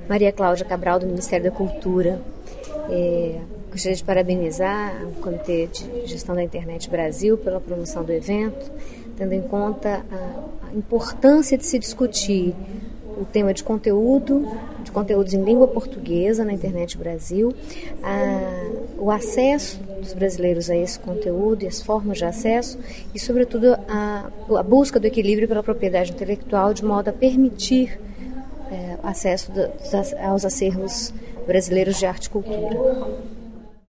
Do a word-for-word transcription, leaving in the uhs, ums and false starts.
Maria Cláudia Cabral, do Ministério da Cultura. É, gostaria de parabenizar o Comitê de Gestão da Internet Brasil pela promoção do evento, tendo em conta a, a importância de se discutir o tema de conteúdo, de conteúdos em língua portuguesa na Internet Brasil, a, o acesso dos brasileiros a esse conteúdo e as formas de acesso e, sobretudo, a, a busca do equilíbrio pela propriedade intelectual de modo a permitir é, acesso da, aos acervos brasileiros de arte e cultura.